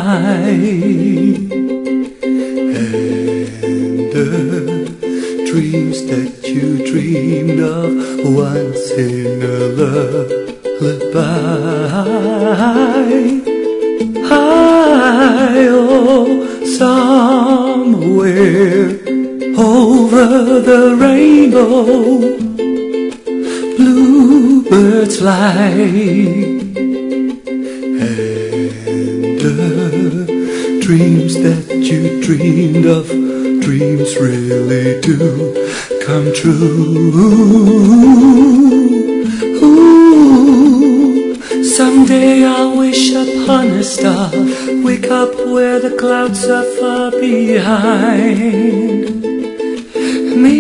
night, and the dreams that you dreamed of once in a lullaby. Oh, somewhere over the rainbow, bluebirds fly, and the dreams that you dreamed of, dreams really do come true. Someday I'll wish upon a star, wake up where the clouds are far behind me,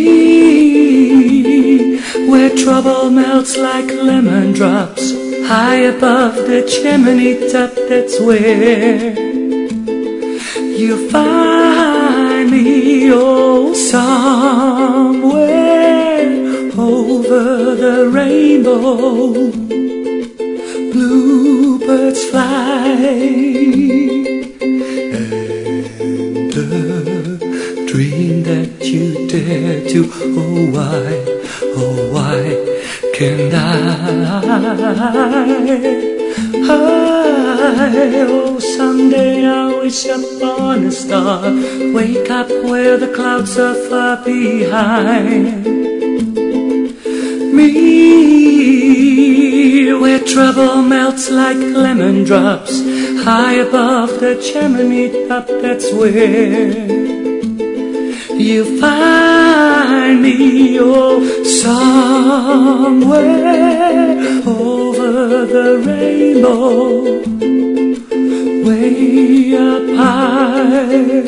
where trouble melts like lemon drops, high above the chimney top. That's where you find me. Oh, somewhere over the rainbow, bluebirds fly, and the dream that you dare to, oh why can't I? Oh, someday I'll wish upon a star, wake up where the clouds are far behind me, where trouble melts like lemon drops, high above the chimney top. That's where you find me. Oh, somewhere over the rainbow, way up high,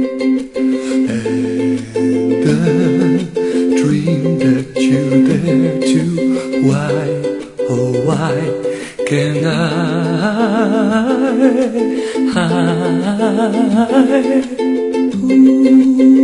and the dream that you dare to, why, oh why can't I?